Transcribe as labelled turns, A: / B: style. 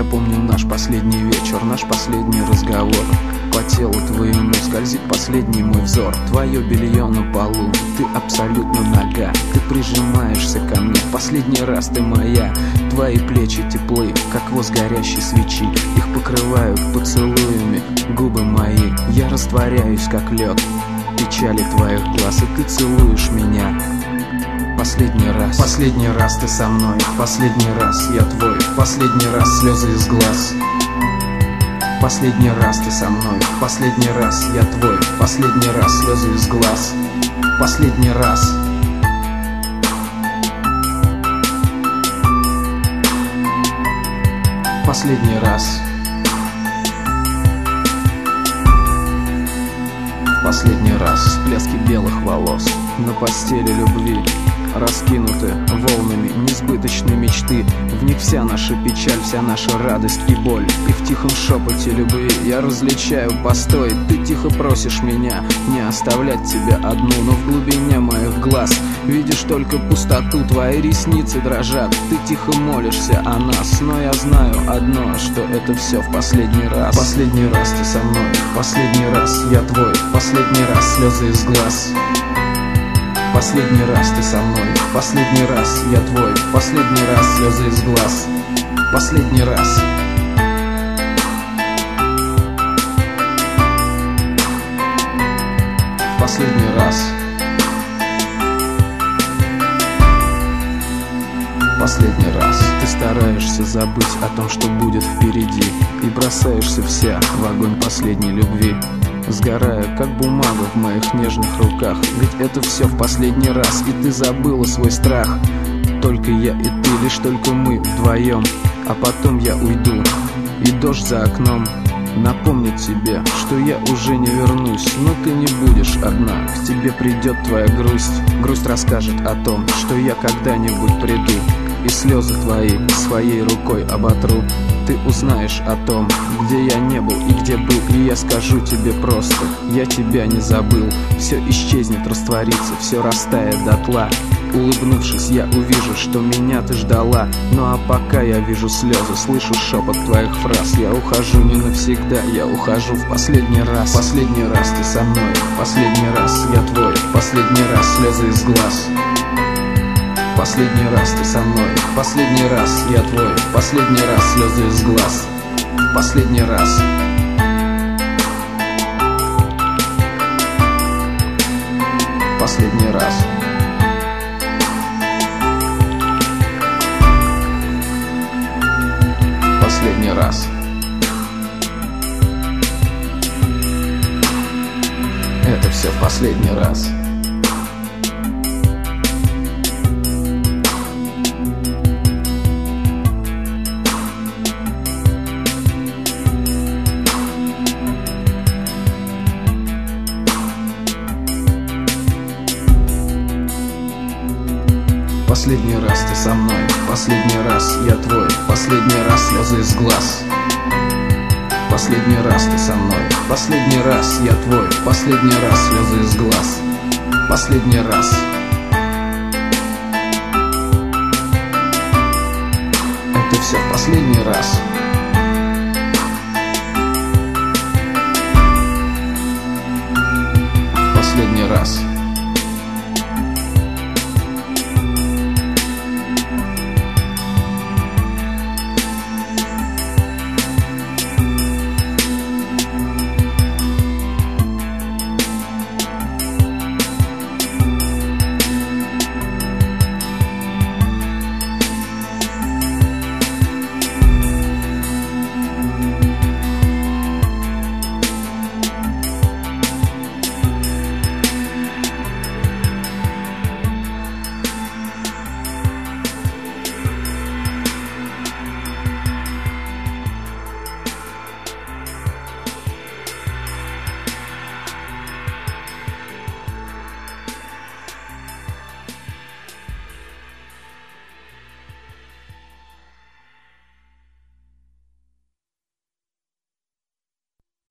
A: помню наш последний вечер, наш последний разговор. По телу твоему скользит последний мой взор. Твое белье на полу, ты абсолютно нага. Ты прижимаешься ко мне, последний раз ты моя. Твои плечи теплы, как воск горящей свечи. Их покрывают поцелуями губы мои. Я растворяюсь, как лед в печали твоих глаз, и ты целуешь меня. Последний раз ты со мной, последний раз я твой, последний раз слезы из глаз. Последний раз ты со мной, последний раз я твой, последний раз слезы из глаз. Последний раз. Последний раз. Последний раз. Всплески белых волос на постели любви раскинуты волнами несбыточной мечты. В них вся наша печаль, вся наша радость и боль. И в тихом шепоте любви я различаю постой. Ты тихо просишь меня не оставлять тебя одну, но в глубине моих глаз видишь только пустоту. Твои ресницы дрожат, ты тихо молишься о нас, но я знаю одно, что это все в последний раз. Последний раз ты со мной, последний раз я твой, последний раз слезы из глаз. Последний раз ты со мной, последний раз я твой, последний раз слезы из глаз. Последний раз. Последний раз. Последний раз. Ты стараешься забыть о том, что будет впереди, и бросаешься вся в огонь последней любви, сгорая, как бумага в моих нежных руках. Ведь это все в последний раз, и ты забыла свой страх. Только я и ты, лишь только мы вдвоем. А потом я уйду, и дождь за окном напомнит тебе, что я уже не вернусь. Но ты не будешь одна, к тебе придет твоя грусть. Грусть расскажет о том, что я когда-нибудь приду, и слезы твои своей рукой оботру. Ты узнаешь о том, где я не был и где был, и я скажу тебе просто: я тебя не забыл. Все исчезнет, растворится, все растает дотла. Улыбнувшись, я увижу, что меня ты ждала. Ну а пока я вижу слезы, слышу шепот твоих фраз. Я ухожу не навсегда, я ухожу в последний раз. Последний раз ты со мной, последний раз я твой, последний раз слезы из глаз. Последний раз ты со мной, последний раз я твой, последний раз слезы из глаз. Последний раз. Последний раз. Последний раз. Это все в последний раз. Последний раз ты со мной, последний раз я твой, последний раз слезы из глаз. Последний раз ты со мной, последний раз я твой, последний раз слезы из глаз. Последний раз. Это все в последний раз. Последний раз.